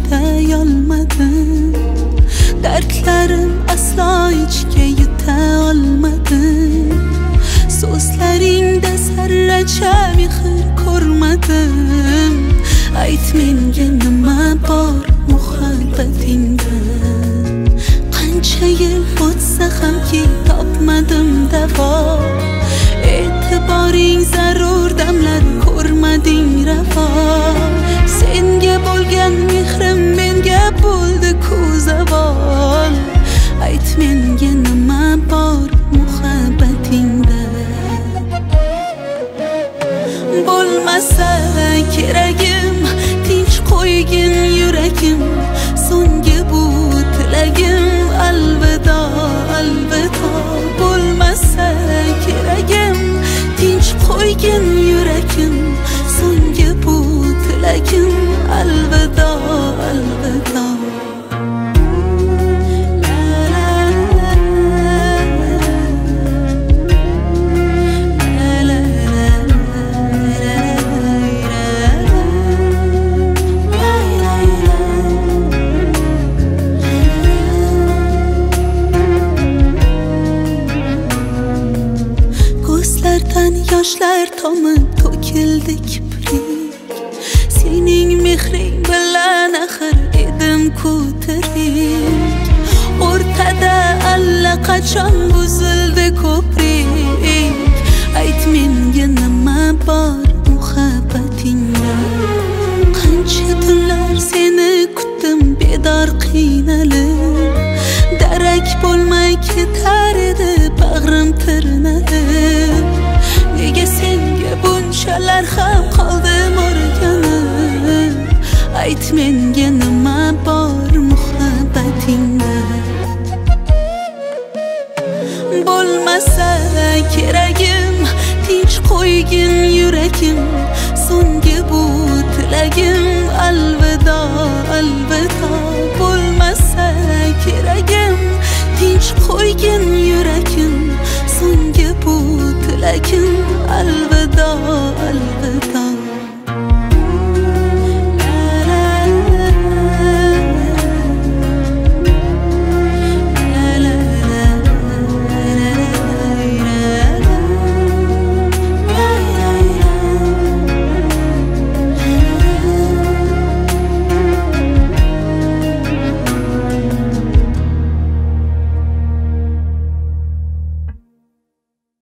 yetayolmadim. Dardlarim aslo ichga yuta olmadim. So'zlaringda zarracha mehr ko'rmadim. Ayt menga nima bor muhabbatingda. Qancha yil o'tsa hamki topmadim davo. E'tiboring zarur damlar ko'rmading ravo. Senga bo'lgan mehrim menga bo'ldi ku zavol. Ayt menga nima bor muhabbatingda. Bo'lmasa keragim, tinch qo'ygin yuragim. So'nggi bu tilagim, alvido, alvido. Bo'lmasa keragim, tinch qo'ygin yuragim. So'nggi bu tilagim, alvido, alvido. Yoshlar tomib to'kildi kiprik. Sening mehring bilan axir edim ku tirik. O'rtada allaqachon buzildi ko'prik. Ayt menga nima bor muhabbatingda. Qancha tunlar seni kutdim bedor qiynalib. Darak bo'lmay ketar edi bag'rim tirnalib. Nega senga bunchalar ham qoldim o'rganib. Ayt menga nima bor muhabbatingda. Bo'lmasa keragim, tinch qo'ygin yuragim. So'nggi bu tilagim, alvido.